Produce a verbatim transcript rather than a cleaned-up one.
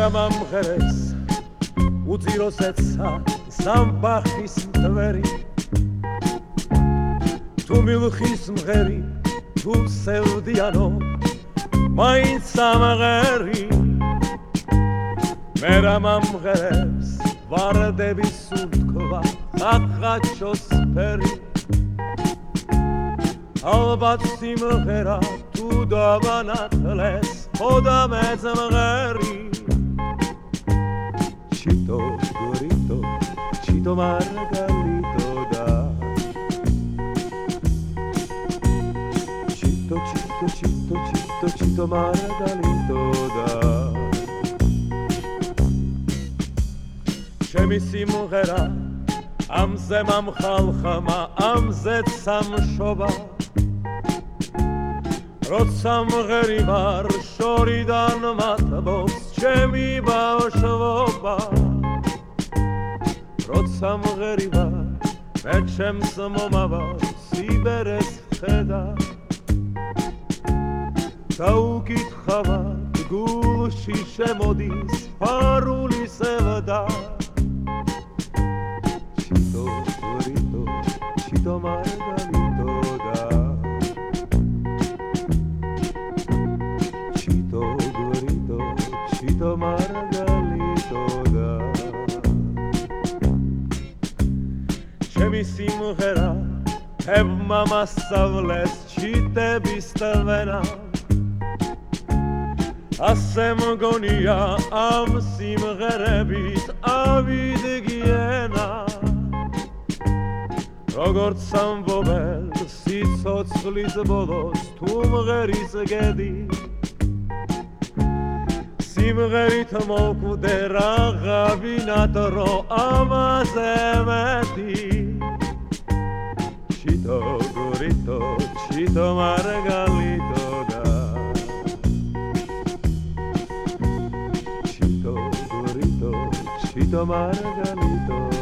მერა მომღერეს უძიროს ეცა სამბახის მტვერი თუ მილხის მღერი თუ სევდიანო მაინც სამღერი მერა მომღერეს ვარდების სუნთქვა ხახაჩოს ფერი ალბათ სიმღერა თუ დავანათლეს ხოდა მეც მღერი ჩიტო გორიტო ჩიტო მარგალიტო და ჩიტო ჩიტო ჩიტო ჩიტო ჩიტო მარგალიტო და ჩემი სიმღერა ამზე მომხალხმა ამზეც სამშობა როცა მღერი ვარ შორიდან მათბობს ჩემი ბავშვობა როცა მღერი ვარ მე ჩემს მომავალ სიბერეს ხედა დაუკითხავად გულში შემოდის ფარული სევდა ჩიტო გორიტო ჩიტო მარგალიტო და ჩიტო გორიტო ჩიტო მარგალიტო და ჩემი სიმღერა ებმა მასწავლეს ჩიტების თვენა ასე მგონია ამ სიმღერებით ავიდგენა როგორც ამბობენ სიცოცხლის ბოლოს თუ მღერის გედი სიმღერით მოკვდე რაღაცნაირად რო ამაზე მეტი ჩიტო გორიტო ჩიტო მარგალიტო და ჩიტო გორიტო ჩიტო მარგალიტო